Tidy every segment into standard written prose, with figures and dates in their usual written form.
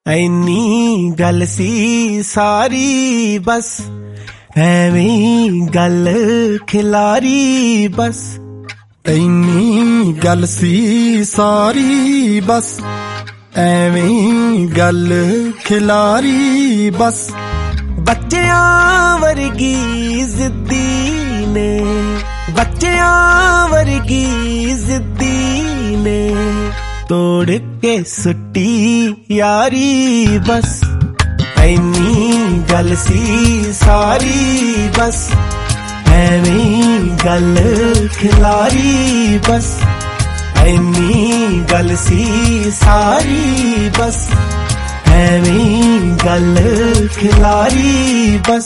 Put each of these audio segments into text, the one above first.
ਐਨੀ ਗੱਲ ਸੀ ਸਾਰੀ ਬਸ ਐਵੇਂ ਗੱਲ ਖਿਲਾਰੀ ਬਸ। ਐਨੀ ਗੱਲ ਸੀ ਸਾਰੀ ਬਸ ਐਵੇਂ ਗੱਲ ਖਿਲਾਰੀ ਬਸ। ਬੱਚਿਆਂ ਵਰਗੀ ਜ਼ਿੱਦੀ ਨੇ, ਬੱਚਿਆਂ ਵਰਗੀ ਜ਼ਿੱਦੀ ਨੇ, ਤੋੜ ਕੇ ਸੁੱਟੀ ਯਾਰੀ ਬਸ। ਐਨੀ ਗੱਲ ਸੀ ਸਾਰੀ ਬਸ ਐਵੇਂ ਗੱਲ ਖਿਲਾਰੀ ਬਸ। ਐਨੀ ਗੱਲ ਸੀ ਸਾਰੀ ਬਸ ਐਵੇਂ ਗੱਲ ਖਿਲਾਰੀ ਬਸ।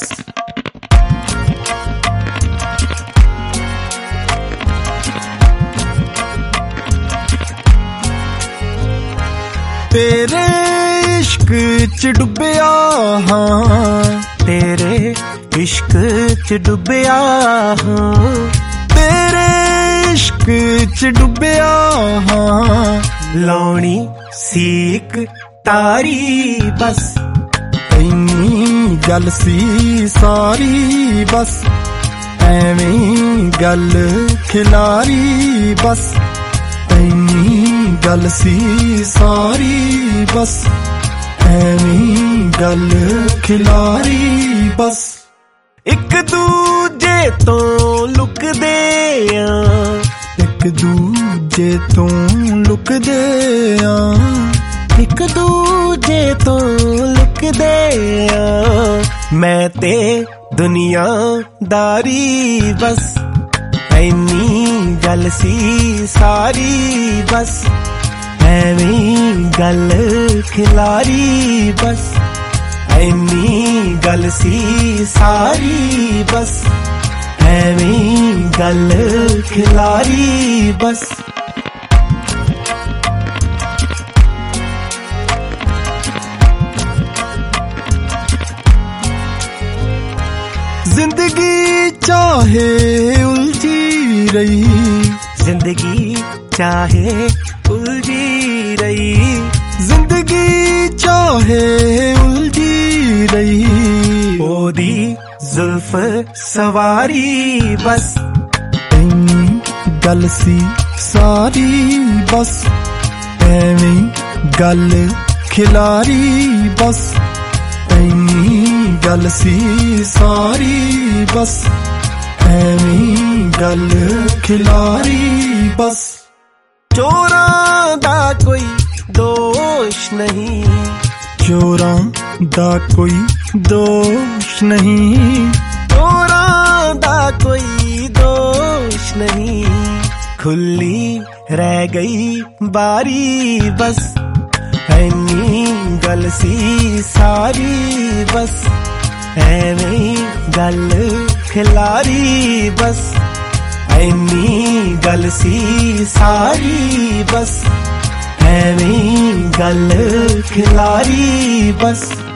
ਤੇਰੇ ਇਸ਼ਕ ਚ ਡੁੱਬਿਆ ਹਾਂ, ਤੇਰੇ ਇਸ਼ਕ ਚ ਡੁੱਬਿਆ ਹਾਂ, ਤੇਰੇ ਇਸ਼ਕ ਚ ਡੁੱਬਿਆ ਹਾਂ। ਲਾਉਣੀ ਸੀਕ ਤਾਰੀ ਬਸ। ਐਨੀ ਗੱਲ ਸੀ ਸਾਰੀ ਬਸ ਐਵੇਂ ਗੱਲ ਖਿਲਾਰੀ ਬਸ। ਐਨੀ ਗੱਲ ਸੀ ਸਾਰੀ ਬਸ ਐਵੇਂ ਗੱਲ ਖਿਲਾਰੀ ਬਸ। ਇੱਕ ਦੂਜੇ ਤੋਂ ਲੁਕਦੇ ਆਂ, ਇੱਕ ਦੂਜੇ ਤੋਂ ਲੁਕਦੇ ਆਂ, ਇੱਕ ਦੂਜੇ ਤੋਂ ਲੁਕਦੇ ਆਂ। ਮੈਂ ਤੇ ਦੁਨੀਆਦਾਰੀ ਬਸ। ਐਨੀ ਗੱਲ ਸੀ ਸਾਰੀ ਬਸ ਐਵੇਂ ਗੱਲ ਖਿਲਾਰੀ ਬਸ। ਐਨੀ ਗੱਲ ਸੀ ਸਾਰੀ ਬਸ ਐਵੇਂ ਗੱਲ ਖਿਲਾਰੀ ਬਸ। ਜ਼ਿੰਦਗੀ ਚਾਹੇ ਉਲਝੀ ਰਹੀ, ਜ਼ਿੰਦਗੀ ਚਾਹੇ ਉਲਝੀ ਰਹੀ, ਜ਼ਿੰਦਗੀ ਚਾਹੇ ਉਲਝੀ ਰਹੀ। ਉਹਦੀ ਜ਼ੁਲਫ ਸਵਾਰੀ ਬਸ। ਐਨੀ ਗੱਲ ਸੀ ਸਾਰੀ ਬਸ ਐਵੇਂ ਗੱਲ ਖਿਲਾਰੀ ਬਸ। ਐਨੀ ਗੱਲ ਸੀ ਸਾਰੀ ਬਸ ਐਵੇਂ ਗੱਲ ਖਿਲਾਰੀ ਬਸ। ਚੋਰਾਂ ਦਾ ਕੋਈ ਦੋਸ਼ ਨਹੀਂ, ਚੋਰਾਂ ਦਾ ਕੋਈ ਦੋਸ਼ ਨਹੀਂ, ਚੋਰਾਂ ਦਾ ਕੋਈ ਦੋਸ਼ ਨਹੀਂ। ਖੁੱਲੀ ਰਹਿ ਗਈ ਬਾਰੀ ਬਸ। ਐਨੀ ਗੱਲ ਸੀ ਸਾਰੀ ਬਸ ਐਵੇਂ ਗੱਲ ਖਿਲਾਰੀ ਬਸ। ਐਨੀ ਗੱਲ ਸੀ ਸਾਰੀ ਬਸ ਐਵੇਂ ਗੱਲ ਖਿਲਾਰੀ ਬਸ।